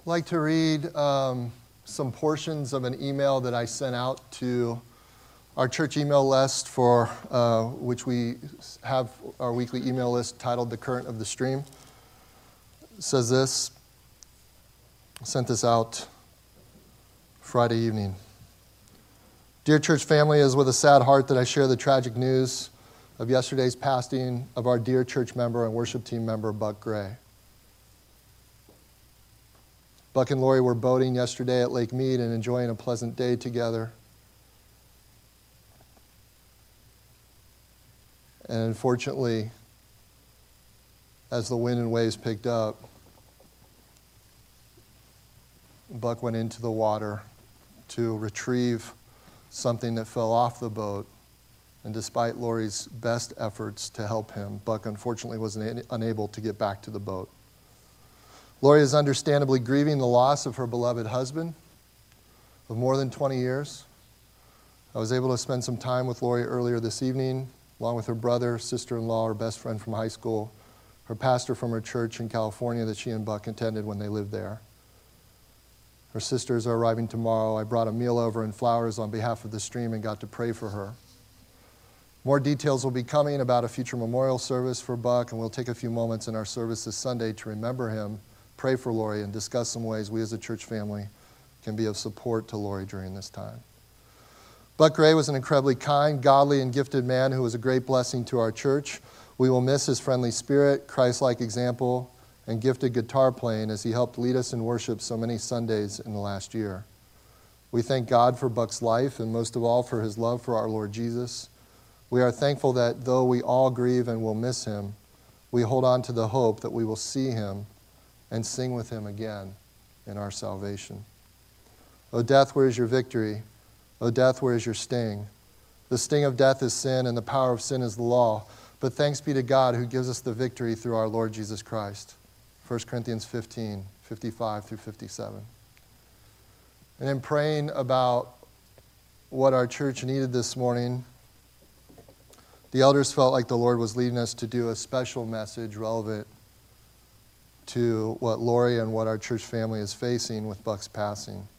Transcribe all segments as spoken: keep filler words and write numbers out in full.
like to read um, some portions of an email that I sent out to our church email list for uh, which we have our weekly email list titled The Current of the Stream. It says this. I sent this out Friday evening. Dear church family, it is with a sad heart that I share the tragic news of yesterday's passing of our dear church member and worship team member, Buck Gray. Buck and Lori were boating yesterday at Lake Mead and enjoying a pleasant day together. And unfortunately, as the wind and waves picked up, Buck went into the water to retrieve something that fell off the boat. And despite Lori's best efforts to help him, Buck unfortunately was unable to get back to the boat. Lori is understandably grieving the loss of her beloved husband of more than twenty years. I was able to spend some time with Lori earlier this evening, along with her brother, sister-in-law, her best friend from high school, her pastor from her church in California that she and Buck attended when they lived there. Her sisters are arriving tomorrow. I brought a meal over and flowers on behalf of the stream and got to pray for her. More details will be coming about a future memorial service for Buck, and we'll take a few moments in our service this Sunday to remember him, pray for Lori, and discuss some ways we as a church family can be of support to Lori during this time. Buck Gray was an incredibly kind, godly, and gifted man who was a great blessing to our church. We will miss his friendly spirit, Christ-like example, and gifted guitar playing as he helped lead us in worship so many Sundays in the last year. We thank God for Buck's life and most of all for his love for our Lord Jesus. We are thankful that though we all grieve and will miss him, we hold on to the hope that we will see him and sing with him again in our salvation. O death, where is your victory? O death, where is your sting? The sting of death is sin, and the power of sin is the law. But thanks be to God who gives us the victory through our Lord Jesus Christ. First Corinthians fifteen, fifty-five through fifty-seven. And in praying about what our church needed this morning, the elders felt like the Lord was leading us to do a special message relevant to what Lori and what our church family is facing with Buck's passing.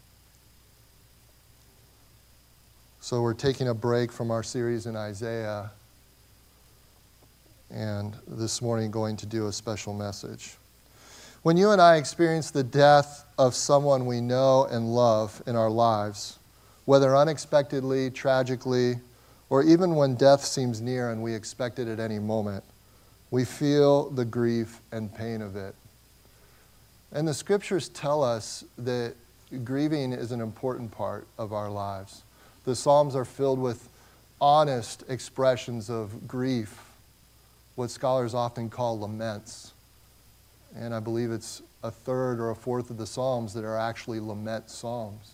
So we're taking a break from our series in Isaiah, and this morning going to do a special message. When you and I experience the death of someone we know and love in our lives, whether unexpectedly, tragically, or even when death seems near and we expect it at any moment, we feel the grief and pain of it. And the scriptures tell us that grieving is an important part of our lives. The Psalms are filled with honest expressions of grief, what scholars often call laments. And I believe it's a third or a fourth of the Psalms that are actually lament psalms.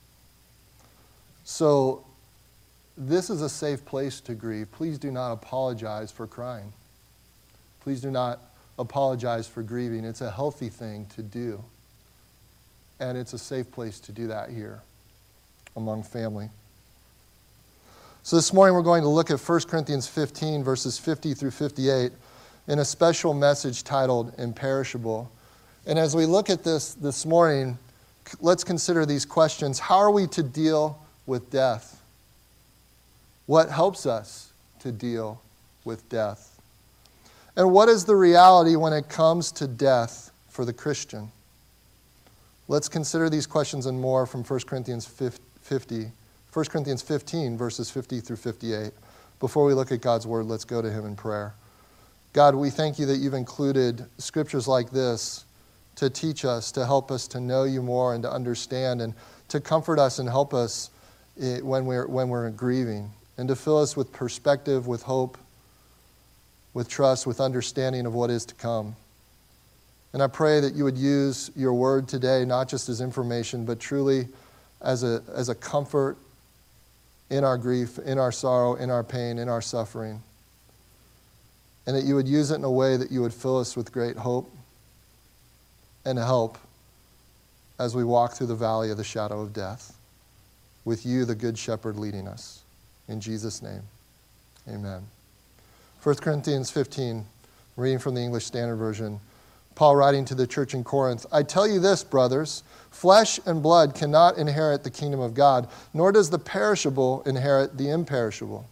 So this is a safe place to grieve. Please do not apologize for crying. Please do not apologize for grieving. It's a healthy thing to do. And it's a safe place to do that here among family. So this morning we're going to look at First Corinthians fifteen, verses fifty through fifty-eight, in a special message titled Imperishable. And as we look at this this morning, let's consider these questions. How are we to deal with death? What helps us to deal with death? And what is the reality when it comes to death for the Christian? Let's consider these questions and more from First Corinthians fifty. First Corinthians fifteen, verses fifty through fifty-eight. Before we look at God's word, let's go to him in prayer. God, we thank you that you've included scriptures like this to teach us, to help us to know you more and to understand, and to comfort us and help us when we're, when we're grieving, and to fill us with perspective, with hope, with trust, with understanding of what is to come. And I pray that you would use your word today, not just as information, but truly as a, as a comfort in our grief, in our sorrow, in our pain, in our suffering. And that you would use it in a way that you would fill us with great hope and help as we walk through the valley of the shadow of death, with you, the Good Shepherd, leading us. In Jesus' name, amen. First Corinthians fifteen, reading from the English Standard Version. Paul writing to the church in Corinth, I tell you this, brothers, flesh and blood cannot inherit the kingdom of God, nor does the perishable inherit the imperishable.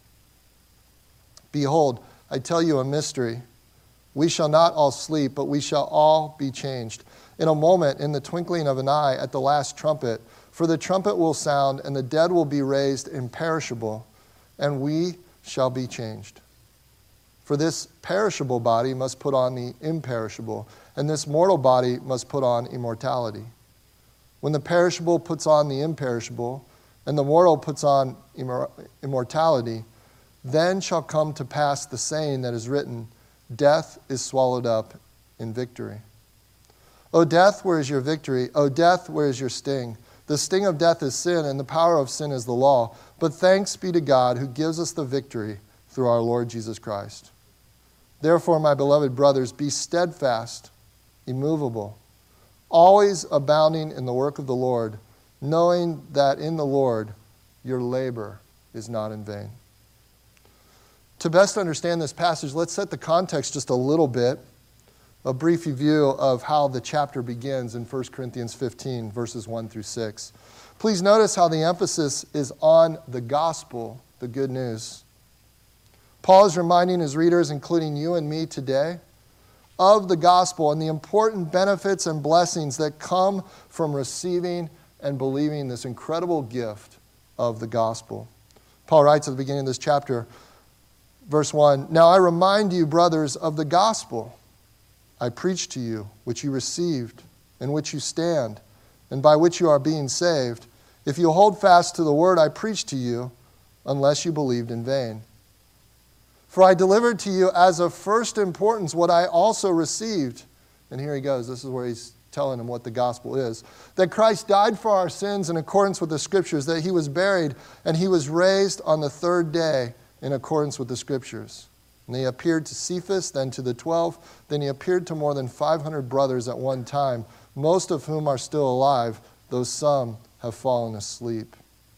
Behold, I tell you a mystery. We shall not all sleep, but we shall all be changed. In a moment, in the twinkling of an eye, at the last trumpet. For the trumpet will sound, and the dead will be raised imperishable, and we shall be changed. For this perishable body must put on the imperishable, and this mortal body must put on immortality. When the perishable puts on the imperishable, and the mortal puts on immor- immortality, then shall come to pass the saying that is written, death is swallowed up in victory. O death, where is your victory? O death, where is your sting? The sting of death is sin, and the power of sin is the law. But thanks be to God who gives us the victory through our Lord Jesus Christ. Therefore, my beloved brothers, be steadfast, immovable, always abounding in the work of the Lord, knowing that in the Lord your labor is not in vain. To best understand this passage, let's set the context just a little bit. A brief review of how the chapter begins in First Corinthians fifteen, verses one through six. Please notice how the emphasis is on the gospel, the good news. Paul is reminding his readers, including you and me today, of the gospel and the important benefits and blessings that come from receiving and believing this incredible gift of the gospel. Paul writes at the beginning of this chapter, verse one, Now I remind you, brothers, of the gospel I preached to you, which you received, in which you stand, and by which you are being saved, if you hold fast to the word I preached to you, unless you believed in vain. For I delivered to you as of first importance what I also received. And here he goes. This is where he's telling them what the gospel is. That Christ died for our sins in accordance with the Scriptures, that he was buried, and he was raised on the third day in accordance with the Scriptures. And he appeared to Cephas, then to the twelve. Then he appeared to more than five hundred brothers at one time, most of whom are still alive, though some have fallen asleep.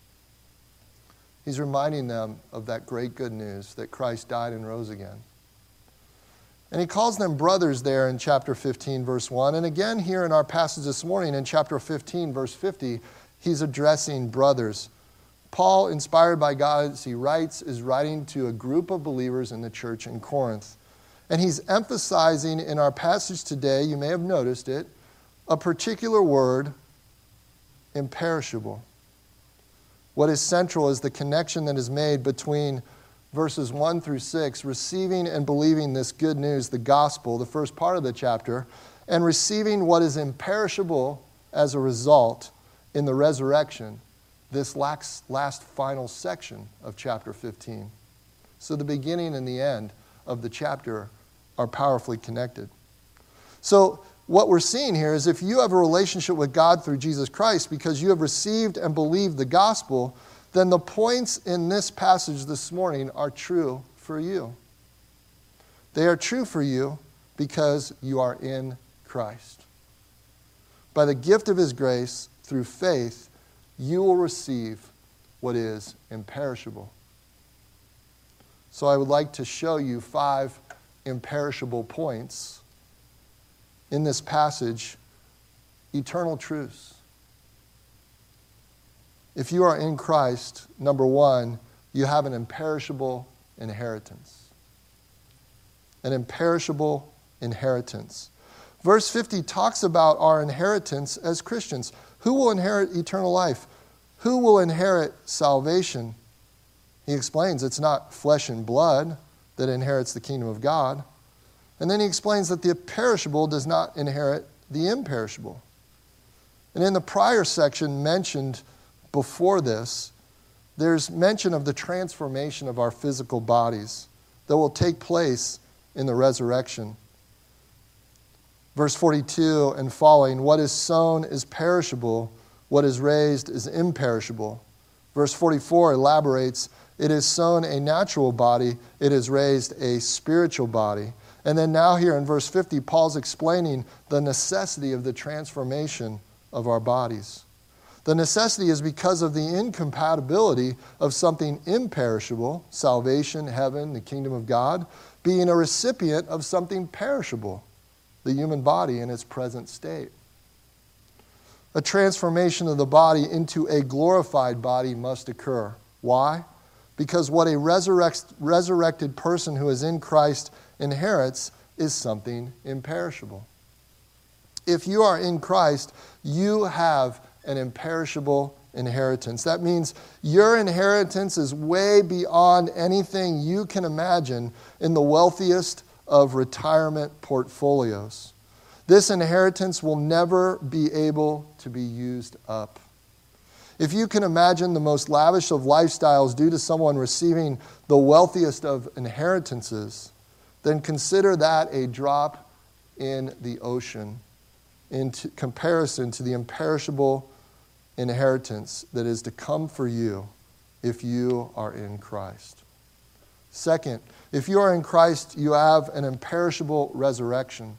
He's reminding them of that great good news that Christ died and rose again. And he calls them brothers there in chapter fifteen, verse one. And again here in our passage this morning in chapter fifteen, verse fifty, he's addressing brothers. Paul, inspired by God as he writes, is writing to a group of believers in the church in Corinth. And he's emphasizing in our passage today, you may have noticed it, a particular word, imperishable. What is central is the connection that is made between verses one through six, receiving and believing this good news, the gospel, the first part of the chapter, and receiving what is imperishable as a result in the resurrection, this last, last final section of chapter fifteen. So the beginning and the end of the chapter are powerfully connected. So what we're seeing here is if you have a relationship with God through Jesus Christ because you have received and believed the gospel, then the points in this passage this morning are true for you. They are true for you because you are in Christ. By the gift of his grace, through faith, you will receive what is imperishable. So I would like to show you five imperishable points in this passage, eternal truths. If you are in Christ, number one, you have an imperishable inheritance. An imperishable inheritance. Verse fifty talks about our inheritance as Christians. Who will inherit eternal life? Who will inherit salvation? He explains it's not flesh and blood that inherits the kingdom of God. And then he explains that the perishable does not inherit the imperishable. And in the prior section mentioned before this, there's mention of the transformation of our physical bodies that will take place in the resurrection. Verse forty-two and following, what is sown is perishable, what is raised is imperishable. Verse forty-four elaborates, it is sown a natural body, it is raised a spiritual body. And then now here in verse fifty, Paul's explaining the necessity of the transformation of our bodies. The necessity is because of the incompatibility of something imperishable, salvation, heaven, the kingdom of God, being a recipient of something perishable, the human body in its present state. A transformation of the body into a glorified body must occur. Why? Because what a resurrect, resurrected person who is in Christ inherits is something imperishable. If you are in Christ, you have an imperishable inheritance. That means your inheritance is way beyond anything you can imagine in the wealthiest of retirement portfolios. This inheritance will never be able to be used up. If you can imagine the most lavish of lifestyles due to someone receiving the wealthiest of inheritances, then consider that a drop in the ocean in comparison to the imperishable inheritance that is to come for you if you are in Christ. Second, if you are in Christ, you have an imperishable resurrection.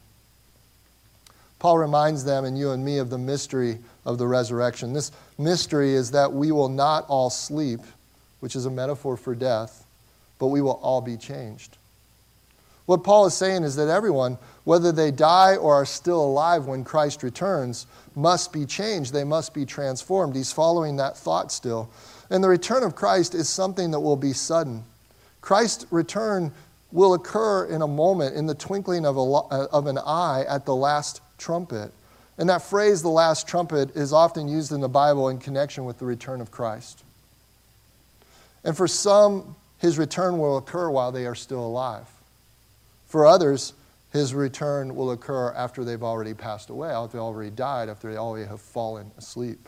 Paul reminds them and you and me of the mystery of the resurrection. This mystery is that we will not all sleep, which is a metaphor for death, but we will all be changed. What Paul is saying is that everyone, whether they die or are still alive when Christ returns, must be changed. They must be transformed. He's following that thought still. And the return of Christ is something that will be sudden. Christ's return will occur in a moment, in the twinkling of, a, of an eye at the last trumpet. And that phrase, the last trumpet, is often used in the Bible in connection with the return of Christ. And for some, his return will occur while they are still alive. For others, his return will occur after they've already passed away, after they've already died, after they already have fallen asleep.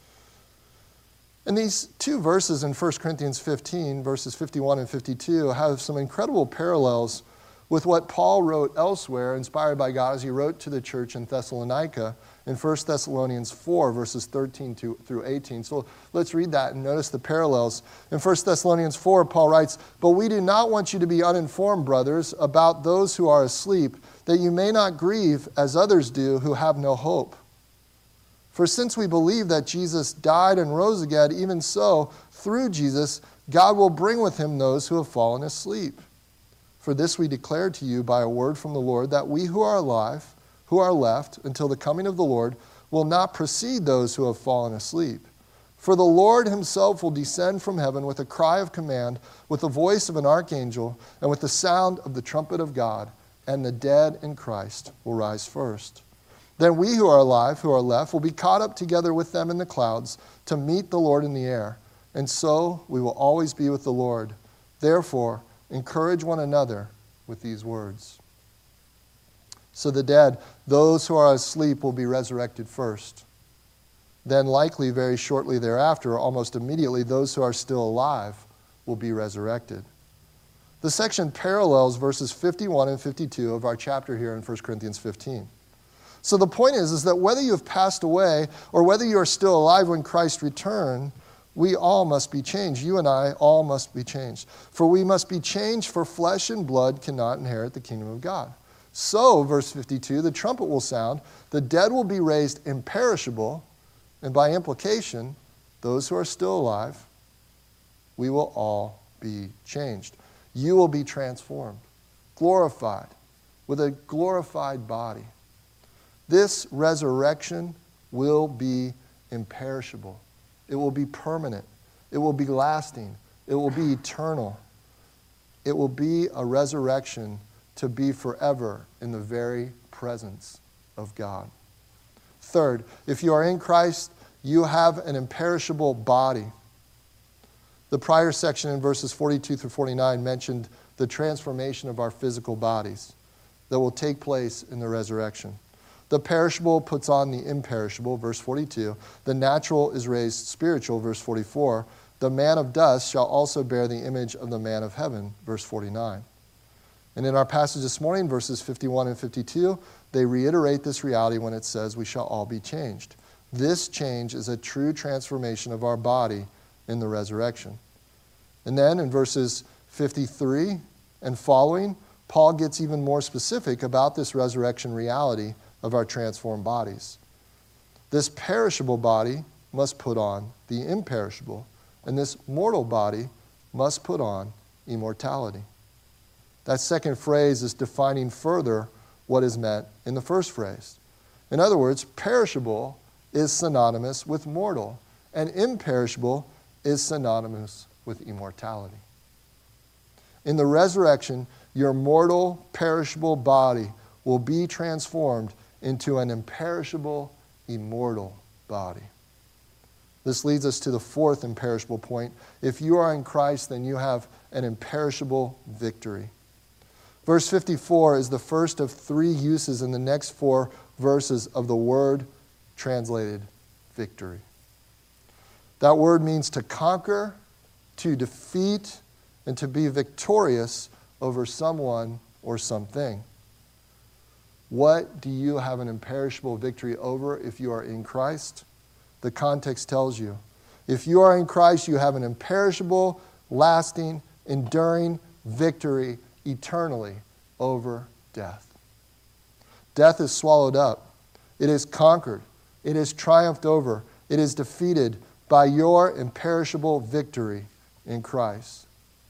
And these two verses in First Corinthians fifteen, verses fifty-one and fifty-two, have some incredible parallels with what Paul wrote elsewhere, inspired by God, as he wrote to the church in Thessalonica in First Thessalonians four, verses thirteen through eighteen. So let's read that and notice the parallels. In First Thessalonians four, Paul writes, "But we do not want you to be uninformed, brothers, about those who are asleep, that you may not grieve as others do who have no hope. For since we believe that Jesus died and rose again, even so, through Jesus, God will bring with him those who have fallen asleep. For this we declare to you by a word from the Lord, that we who are alive, who are left until the coming of the Lord, will not precede those who have fallen asleep. For the Lord himself will descend from heaven with a cry of command, with the voice of an archangel, and with the sound of the trumpet of God, and the dead in Christ will rise first. Then we who are alive, who are left, will be caught up together with them in the clouds to meet the Lord in the air. And so we will always be with the Lord. Therefore, encourage one another with these words." So the dead, those who are asleep, will be resurrected first. Then likely very shortly thereafter, almost immediately, those who are still alive will be resurrected. The section parallels verses fifty-one and fifty-two of our chapter here in First Corinthians fifteen. So the point is, is that whether you have passed away or whether you are still alive when Christ returns, we all must be changed. You and I all must be changed. For we must be changed, for flesh and blood cannot inherit the kingdom of God. So, verse fifty-two, the trumpet will sound, the dead will be raised imperishable, and by implication, those who are still alive, we will all be changed. You will be transformed, glorified, with a glorified body. This resurrection will be imperishable. It will be permanent. It will be lasting. It will be eternal. It will be a resurrection to be forever in the very presence of God. Third, if you are in Christ, you have an imperishable body. The prior section in verses forty-two through forty-nine mentioned the transformation of our physical bodies that will take place in the resurrection. The perishable puts on the imperishable, verse forty-two. The natural is raised spiritual, verse forty-four. The man of dust shall also bear the image of the man of heaven, verse forty-nine. And in our passage this morning, verses fifty-one and fifty-two, they reiterate this reality when it says we shall all be changed. This change is a true transformation of our body in the resurrection. And then in verses fifty-three and following, Paul gets even more specific about this resurrection reality of our transformed bodies. This perishable body must put on the imperishable, and this mortal body must put on immortality. That second phrase is defining further what is meant in the first phrase. In other words, perishable is synonymous with mortal, and imperishable is synonymous with immortality. In the resurrection, your mortal, perishable body will be transformed into an imperishable, immortal body. This leads us to the fourth imperishable point. If you are in Christ, then you have an imperishable victory. Verse fifty-four is the first of three uses in the next four verses of the word translated victory. That word means to conquer, to defeat, and to be victorious over someone or something. What do you have an imperishable victory over if you are in Christ? The context tells you. If you are in Christ, you have an imperishable, lasting, enduring victory eternally over death. Death is swallowed up. It is conquered. It is triumphed over. It is defeated by your imperishable victory in Christ.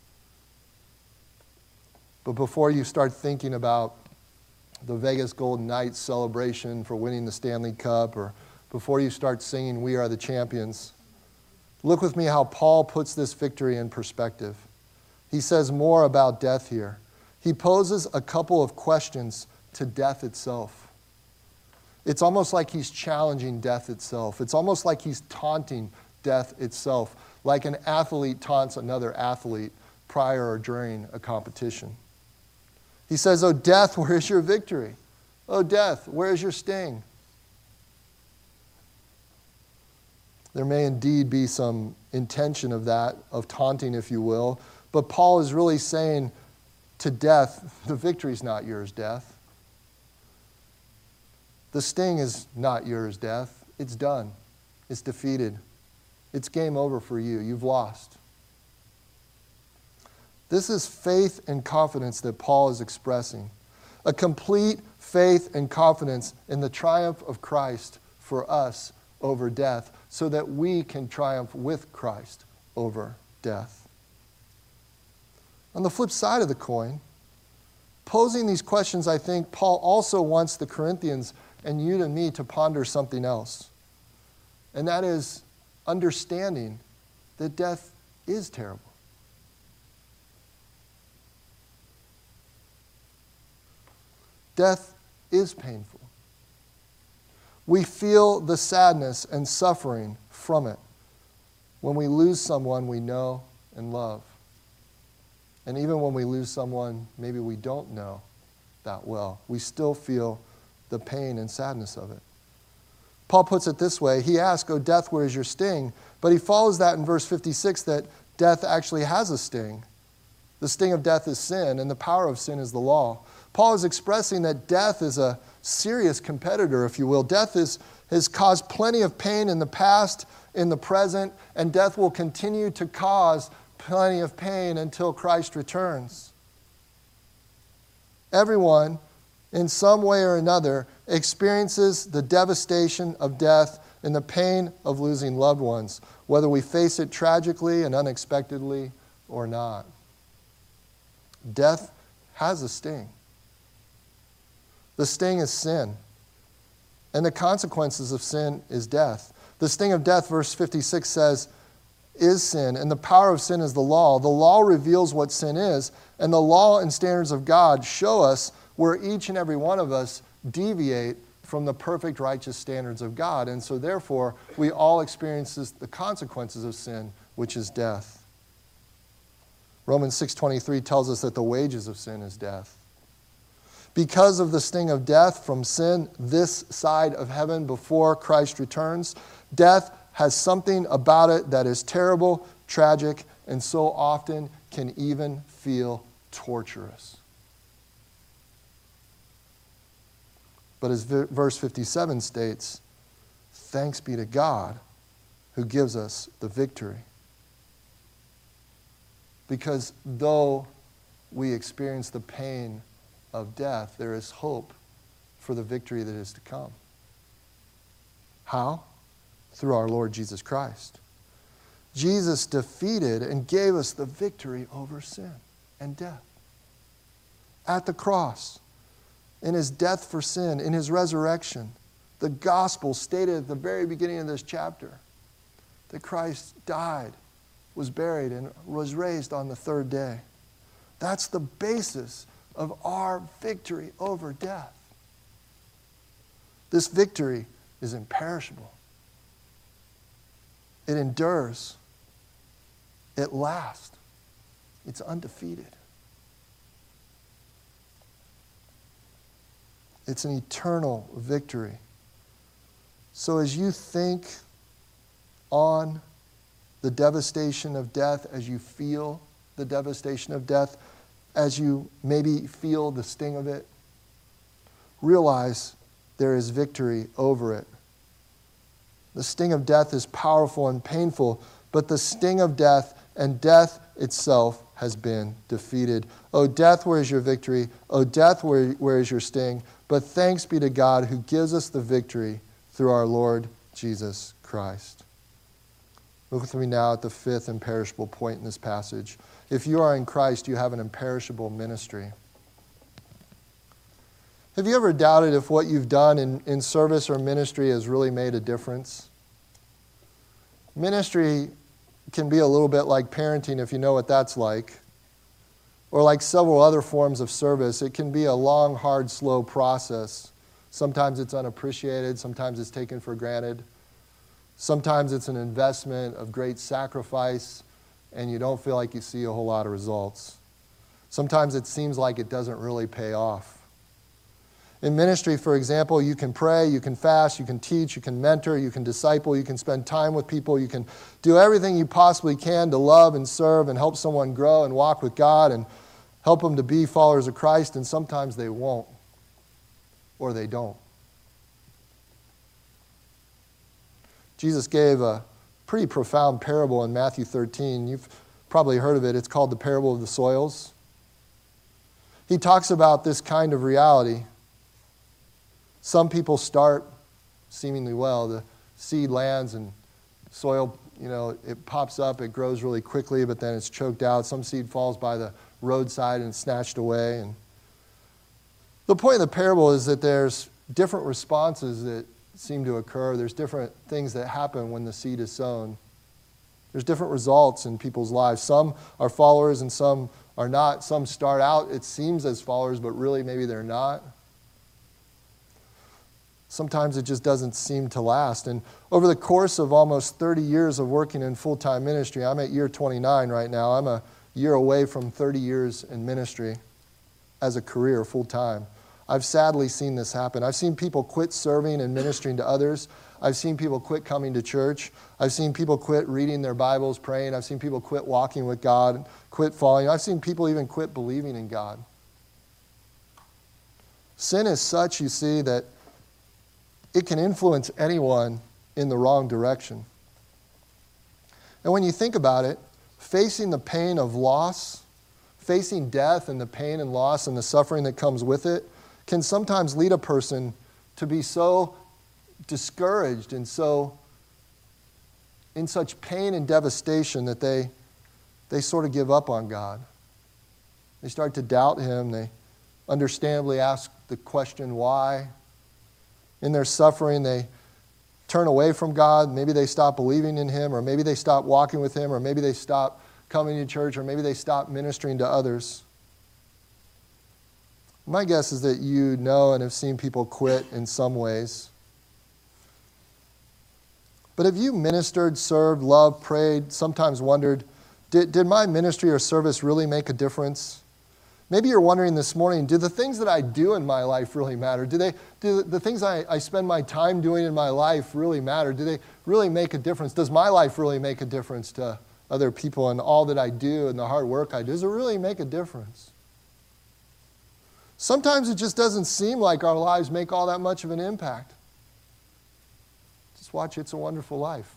But before you start thinking about the Vegas Golden Knights celebration for winning the Stanley Cup, or before you start singing "We Are the Champions," look with me how Paul puts this victory in perspective. He says more about death here. He poses a couple of questions to death itself. It's almost like he's challenging death itself. It's almost like he's taunting death itself, like an athlete taunts another athlete prior or during a competition. He says, "Oh, death, where is your victory? Oh, death, where is your sting?" There may indeed be some intention of that, of taunting, if you will, but Paul is really saying to death, the victory's not yours, death. The sting is not yours, death. It's done. It's defeated. It's game over for you. You've lost. This is faith and confidence that Paul is expressing. A complete faith and confidence in the triumph of Christ for us over death, so that we can triumph with Christ over death. On the flip side of the coin, posing these questions, I think Paul also wants the Corinthians and you and me to ponder something else. And that is understanding that death is terrible. Death is painful. We feel the sadness and suffering from it when we lose someone we know and love. And even when we lose someone maybe we don't know that well, we still feel the pain and sadness of it. Paul puts it this way. He asks, "Oh, death, where is your sting?" But he follows that in verse fifty-six that death actually has a sting. The sting of death is sin, and the power of sin is the law. Paul is expressing that death is a serious competitor, if you will. Death is, has caused plenty of pain in the past, in the present, and death will continue to cause plenty of pain until Christ returns. Everyone, in some way or another, experiences the devastation of death and the pain of losing loved ones, whether we face it tragically and unexpectedly or not. Death has a sting. The sting is sin. And the consequences of sin is death. The sting of death, verse fifty-six says, is sin, and the power of sin is the law. The law reveals what sin is, and the law and standards of God show us where each and every one of us deviate from the perfect righteous standards of God. And so therefore, we all experience the consequences of sin, which is death. Romans six twenty-three tells us that the wages of sin is death. Because of the sting of death from sin this side of heaven before Christ returns, death has something about it that is terrible, tragic, and so often can even feel torturous. But as verse fifty-seven states, thanks be to God who gives us the victory. Because though we experience the pain of death, there is hope for the victory that is to come. How? Through our Lord Jesus Christ. Jesus defeated and gave us the victory over sin and death. At the cross, in his death for sin, in his resurrection. The gospel stated at the very beginning of this chapter that Christ died, was buried, and was raised on the third day. That's the basis of our victory over death. This victory is imperishable. It endures. It lasts. It's undefeated. It's an eternal victory. So as you think on the devastation of death, as you feel the devastation of death, as you maybe feel the sting of it, realize there is victory over it. The sting of death is powerful and painful, but the sting of death and death itself has been defeated. O death, where is your victory? O death, where, where is your sting? But thanks be to God who gives us the victory through our Lord Jesus Christ. Look with me now at the fifth imperishable point in this passage. If you are in Christ, you have an imperishable ministry. Have you ever doubted if what you've done in, in service or ministry has really made a difference? Ministry can be a little bit like parenting, if you know what that's like. Or like several other forms of service, it can be a long, hard, slow process. Sometimes it's unappreciated, sometimes it's taken for granted. Sometimes it's an investment of great sacrifice, and you don't feel like you see a whole lot of results. Sometimes it seems like it doesn't really pay off. In ministry, for example, you can pray, you can fast, you can teach, you can mentor, you can disciple, you can spend time with people, you can do everything you possibly can to love and serve and help someone grow and walk with God and help them to be followers of Christ, and sometimes they won't, or they don't. Jesus gave a pretty profound parable in Matthew thirteen. You've probably heard of it. It's called the parable of the soils. He talks about this kind of reality. Some people start seemingly well. The seed lands and soil, you know, it pops up, it grows really quickly, but then it's choked out. Some seed falls by the roadside and it's snatched away. And the point of the parable is that there's different responses that seem to occur. There's different things that happen when the seed is sown. There's different results in people's lives. Some are followers and some are not. Some start out, it seems, as followers, but really maybe they're not. Sometimes it just doesn't seem to last. And over the course of almost thirty years of working in full-time ministry, I'm at year twenty-nine right now. I'm a year away from thirty years in ministry as a career, full-time. I've sadly seen this happen. I've seen people quit serving and ministering to others. I've seen people quit coming to church. I've seen people quit reading their Bibles, praying. I've seen people quit walking with God, quit following. I've seen people even quit believing in God. Sin is such, you see, that it can influence anyone in the wrong direction. And when you think about it, facing the pain of loss, facing death and the pain and loss and the suffering that comes with it, can sometimes lead a person to be so discouraged and so in such pain and devastation that they, they sort of give up on God. They start to doubt Him. They understandably ask the question, why? In their suffering, they turn away from God. Maybe they stop believing in Him, or maybe they stop walking with Him, or maybe they stop coming to church, or maybe they stop ministering to others. My guess is that you know and have seen people quit in some ways. But have you ministered, served, loved, prayed, sometimes wondered, did, did my ministry or service really make a difference? Maybe you're wondering this morning, do the things that I do in my life really matter? Do they, do the things I, I spend my time doing in my life really matter? Do they really make a difference? Does my life really make a difference to other people and all that I do and the hard work I do? Does it really make a difference? Sometimes it just doesn't seem like our lives make all that much of an impact. Just watch It's a Wonderful Life.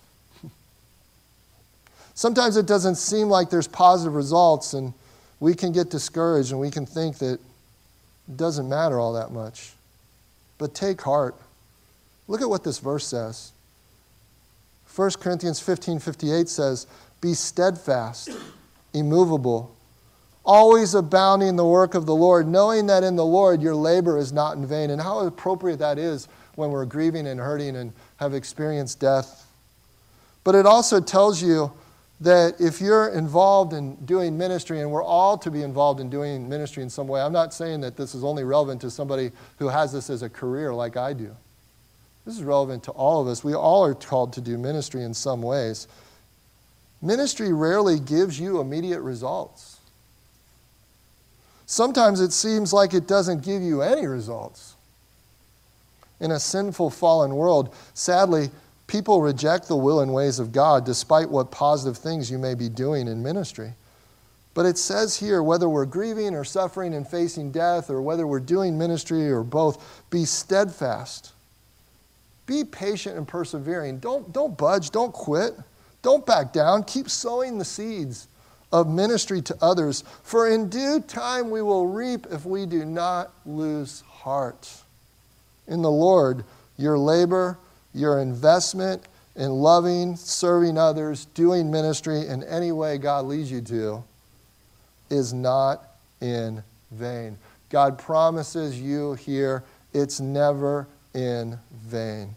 Sometimes it doesn't seem like there's positive results, and we can get discouraged and we can think that it doesn't matter all that much. But take heart. Look at what this verse says. First Corinthians fifteen fifty-eight says, "Be steadfast, immovable, always abounding in the work of the Lord, knowing that in the Lord your labor is not in vain. And how appropriate that is when we're grieving and hurting and have experienced death. But it also tells you that if you're involved in doing ministry, and we're all to be involved in doing ministry in some way, I'm not saying that this is only relevant to somebody who has this as a career like I do. This is relevant to all of us. We all are called to do ministry in some ways. Ministry rarely gives you immediate results. Sometimes it seems like it doesn't give you any results. In a sinful, fallen world, sadly, people reject the will and ways of God despite what positive things you may be doing in ministry. But it says here, whether we're grieving or suffering and facing death, or whether we're doing ministry or both, be steadfast. Be patient and persevering. Don't, don't budge. Don't quit. Don't back down. Keep sowing the seeds of ministry to others. For in due time we will reap if we do not lose heart. In the Lord, your labor, your investment in loving, serving others, doing ministry in any way God leads you to is not in vain. God promises you here it's never in vain.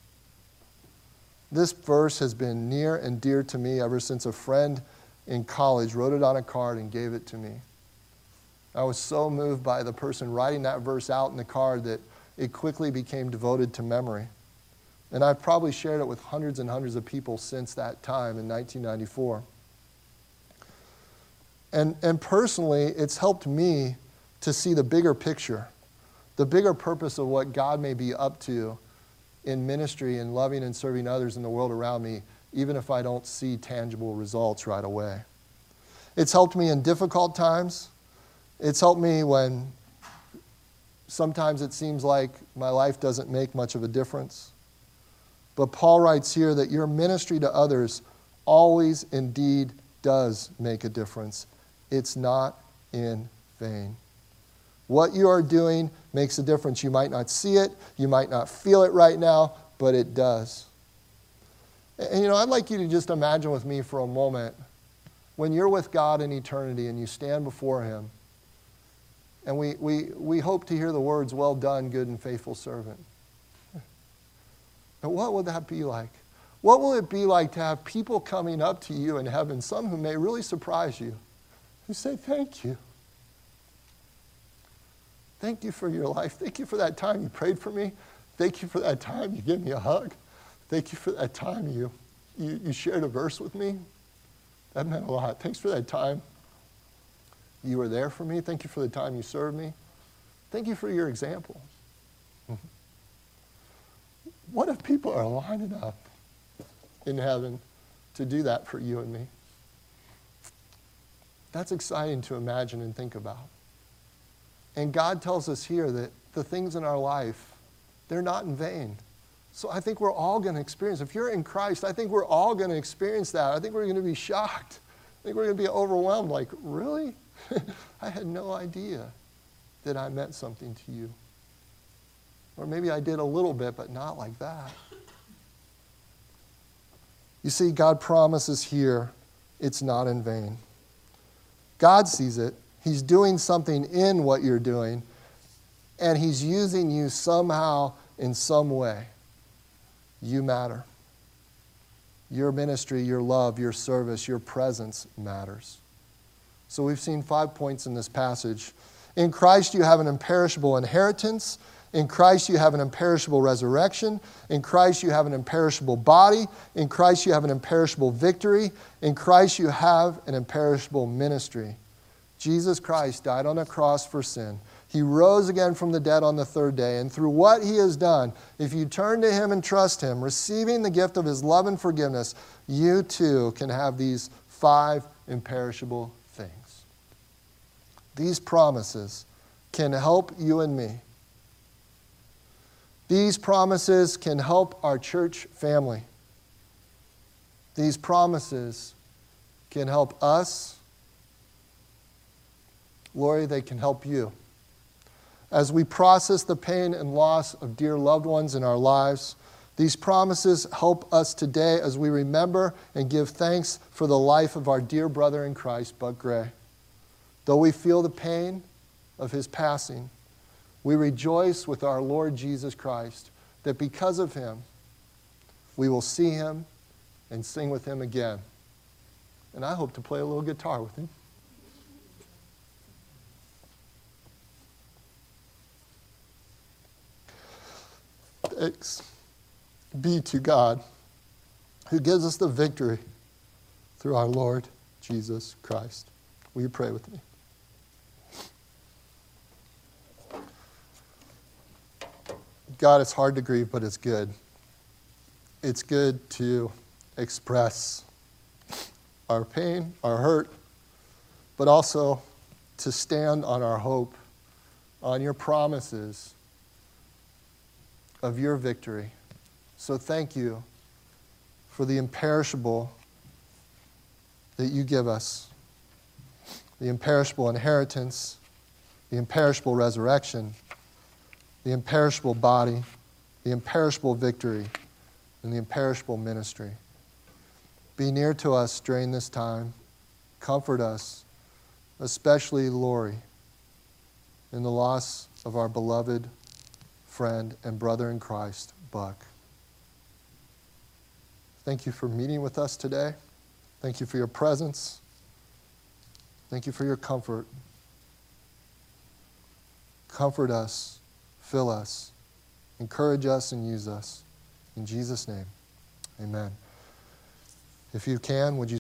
This verse has been near and dear to me ever since a friend in college wrote it on a card and gave it to me. I was so moved by the person writing that verse out in the card that it quickly became devoted to memory. And I've probably shared it with hundreds and hundreds of people since that time in nineteen ninety-four. And, and personally, it's helped me to see the bigger picture, the bigger purpose of what God may be up to in ministry and loving and serving others in the world around me, even if I don't see tangible results right away. It's helped me in difficult times. It's helped me when sometimes it seems like my life doesn't make much of a difference. But Paul writes here that your ministry to others always indeed does make a difference. It's not in vain. What you are doing makes a difference. You might not see it, you might not feel it right now, but it does. And you know, I'd like you to just imagine with me for a moment when you're with God in eternity and you stand before Him, and we, we, we hope to hear the words, "Well done, good and faithful servant." But what would that be like? What will it be like to have people coming up to you in heaven, some who may really surprise you, who say, "Thank you. Thank you for your life. Thank you for that time you prayed for me. Thank you for that time you gave me a hug. Thank you for that time you, you, you shared a verse with me. That meant a lot. Thanks for that time you were there for me. Thank you for the time you served me. Thank you for your example." What if people are lining up in heaven to do that for you and me? That's exciting to imagine and think about. And God tells us here that the things in our life, they're not in vain. So I think we're all going to experience, if you're in Christ, I think we're all going to experience that. I think we're going to be shocked. I think we're going to be overwhelmed, like, really? I had no idea that I meant something to you. Or maybe I did a little bit, but not like that. You see, God promises here it's not in vain. God sees it. He's doing something in what you're doing, and He's using you somehow in some way. You matter. Your ministry, your love, your service, your presence matters. So we've seen five points in this passage. In Christ you have an imperishable inheritance. In Christ you have an imperishable resurrection. In Christ you have an imperishable body. In Christ you have an imperishable victory. In Christ you have an imperishable ministry. Jesus Christ died on a cross for sin. He rose again from the dead on the third day. And through what He has done, if you turn to Him and trust Him, receiving the gift of His love and forgiveness, you too can have these five imperishable things. These promises can help you and me. These promises can help our church family. These promises can help us. Lori, they can help you. As we process the pain and loss of dear loved ones in our lives, these promises help us today as we remember and give thanks for the life of our dear brother in Christ, Buck Gray. Though we feel the pain of his passing, we rejoice with our Lord Jesus Christ that because of him, we will see him and sing with him again. And I hope to play a little guitar with him. Thanks be to God, who gives us the victory through our Lord Jesus Christ. Will you pray with me? God, it's hard to grieve, but it's good. It's good to express our pain, our hurt, but also to stand on our hope, on your promises of your victory. So thank you for the imperishable that you give us, the imperishable inheritance, the imperishable resurrection, the imperishable body, the imperishable victory, and the imperishable ministry. Be near to us during this time. Comfort us, especially Lori, in the loss of our beloved friend and brother in Christ, Buck. Thank you for meeting with us today. Thank you for your presence. Thank you for your comfort. Comfort us, fill us, encourage us, and use us. In Jesus' name, amen. If you can, would you